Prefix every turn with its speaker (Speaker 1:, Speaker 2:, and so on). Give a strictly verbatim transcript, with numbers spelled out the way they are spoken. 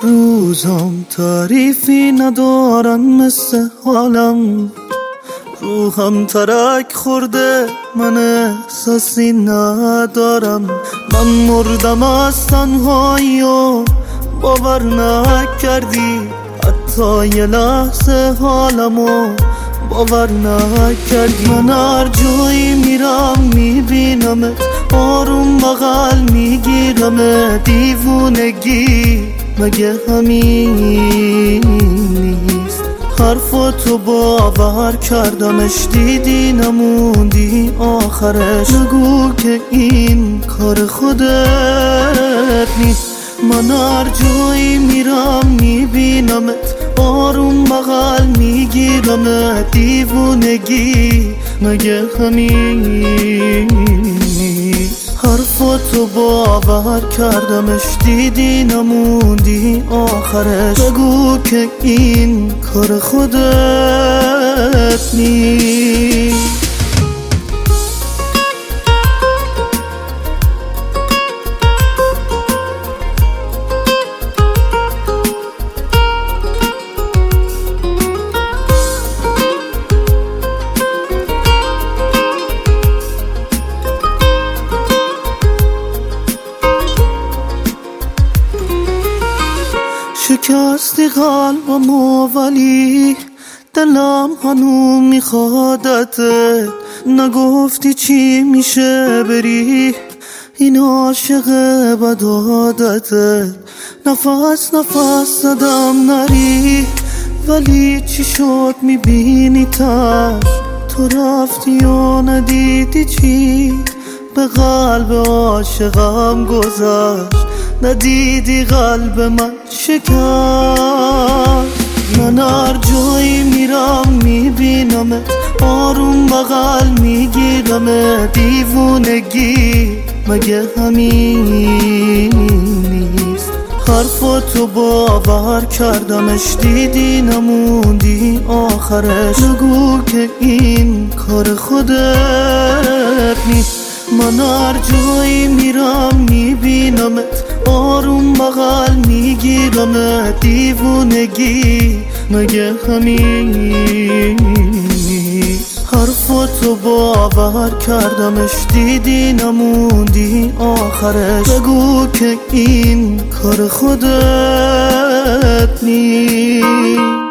Speaker 1: روزام تعریفی ندارن مثل حالم، روحم ترک خورده من احساسی ندارم. من مردم از تنهایی و باور نکردی، حتی یه لحظه حالمو باور نکردی. من هر جایی میرم میبینمت، آروم بغل میگیرم. دیوونگی مگه همین نیست؟ حرفاتو باور کردمش، دیدی نموندی آخرش. نگو که این کار خودت نیست. من هر جایی میرم میبینمت، آروم بغل میگیرم. دیوونگی مگه همین نیست؟ حرفاتو باور کردمش، دیدی نموندی آخرش. بگو که این کار خودت نیست. شکستی قلبمو ولی دلم هنو میخوادته. نگفتی چی میشه بری، این عاشق بد عادته. نفس نفس زدم نری، ولی چی شد میبینی تر؟ تو رفتی و ندیدی چی به قلب عاشقم گذشت. ندیدی قلب من شکست. من هر جایی میرم میبینمت، آروم بغل میگیرم. دیوونگی مگه همین نیست؟ حرفاتو باور کردمش، دیدی نموندی آخرش. نگو که این کار خودت نیست. من هر جایی میرم میبینمت، آروم بغل میگیرم. دیوونگی مگه همین نیست؟ حرفاتو باور کردمش، دیدی نموندی آخرش. بگو که این کار خودت نیست.